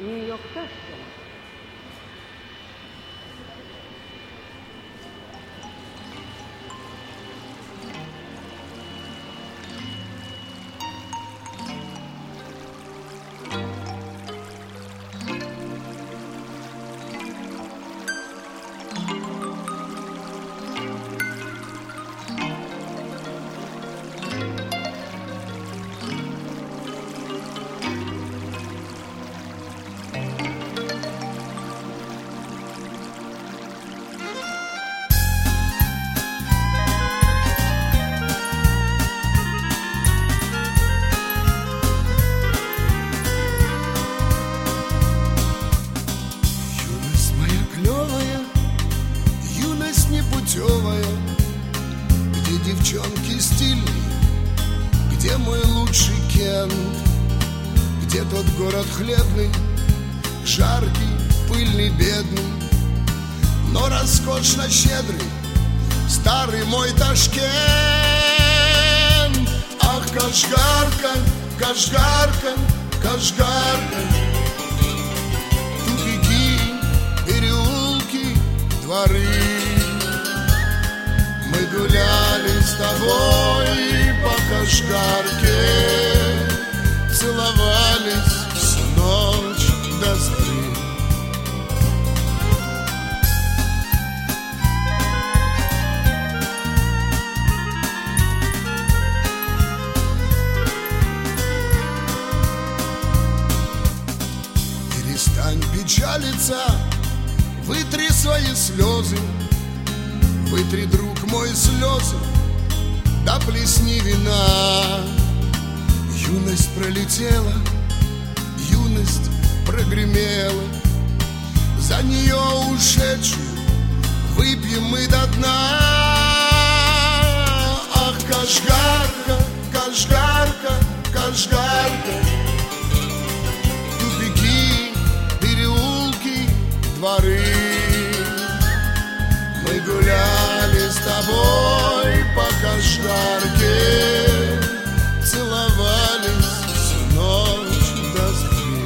New York Station. Где девчонки стильные, где мой лучший Кент, где тот город хлебный, жаркий, пыльный, бедный, но роскошно щедрый, старый мой Ташкент. Ах, Кашгарка, Кашгарка, Кашгарка, тупики, переулки, дворы. Мы гуляли с тобой по Кашгарке, целовались всю ночь до зари. Перестань печалиться, вытри свои слезы. Вытри, друг мой, слезы, да плесни вина. Юность пролетела, юность прогремела, за нее ушедшую выпьем мы до дна. Ах, Кашгарка, Кашгарка, Кашгарка, тупики, переулки, дворы. Мы гуляли с тобой по Кашгарке, целовались всю ночь до зари.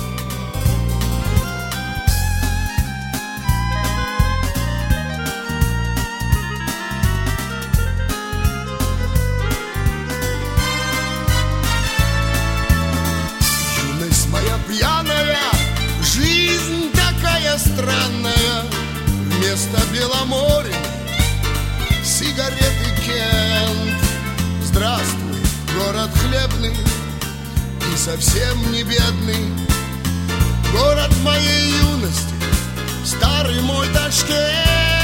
Юность моя пьяная, жизнь такая странная. Вместо Беломорья сигареты Кент. Здравствуй, город хлебный и совсем не бедный, город моей юности, старый мой Ташкент.